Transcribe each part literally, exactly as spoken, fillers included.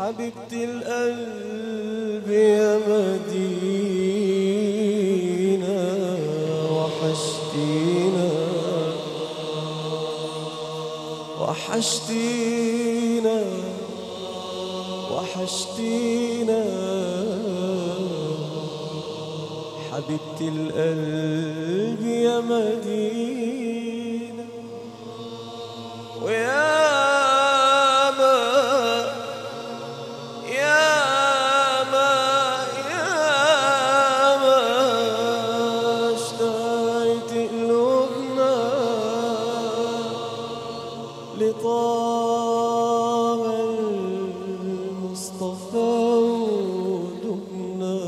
حبيبتي القلب يا مدينة وحشتينا وحشتينا وحشتينا حبيبتي القلب يا مدينة ويا لطه المصطفى ودبنا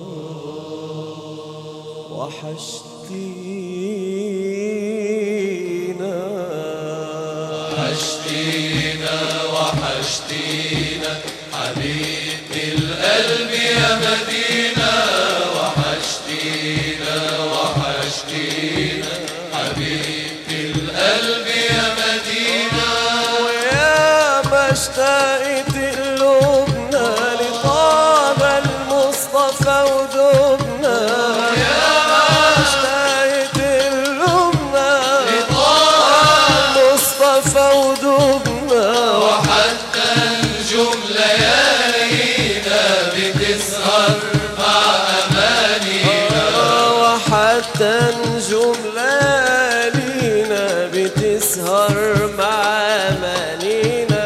وحشتينا وحشتينا وحشتينا حبيبتي القلب يا مدينة وحشتينا وحشتينا حبيبتي القلب يا مدينة اشتقت قلوبنا لطه المصطفى ودبنا يا ما اشتقت قلوبنا لطه المصطفى ودبنا وحتى نجوم ليالينا بتسهر مع أمانينا وحتى نجوم ليالينا بتسهر مع أمانينا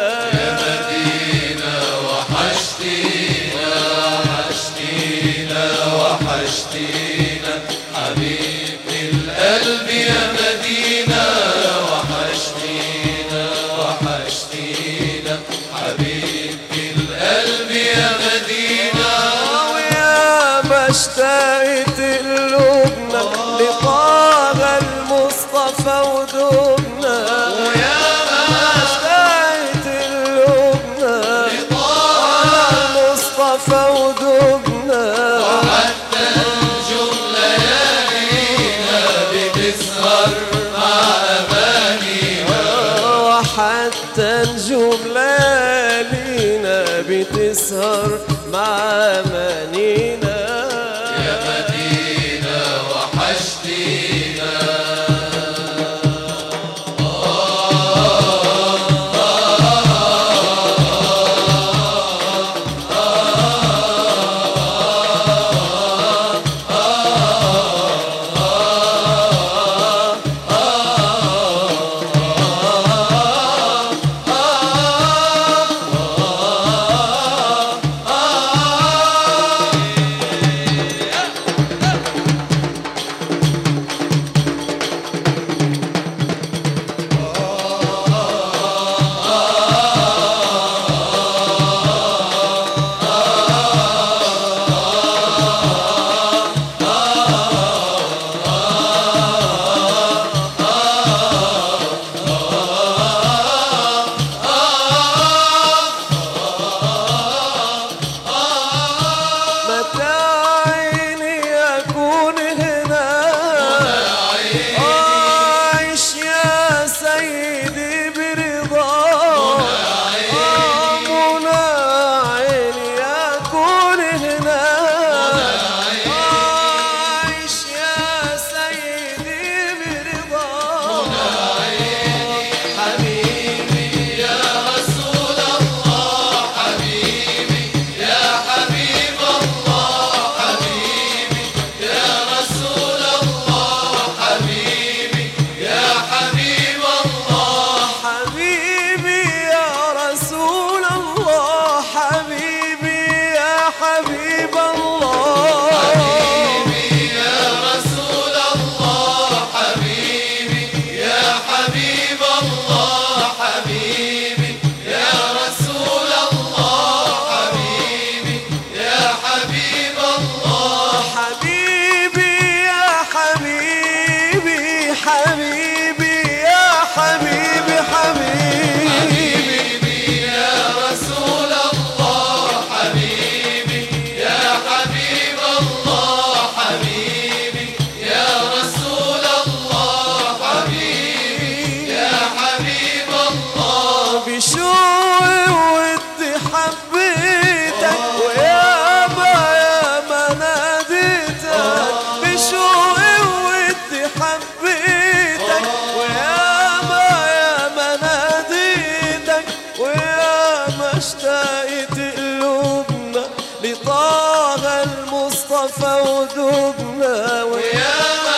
وحشتينا حبيبتي القلب يا مدينة وحشتينا وحشتينا حبيبتي القلب يا مدينة ويا ما اشتقت قلوبنا لطه المصطفى ودبنا ويا ما اشتقت قلوبنا لطه المصطفى ودبنا وحتى نجوم ليالينا بتسهر مع أمانينا وحتى نجوم ليالينا بتسهر مع أمانينا يا مدينة وحشتينا حبيتك وياما ياما ناديتك وياما اشتقت قلوبنا لطه المصطفى ودوبنا وياما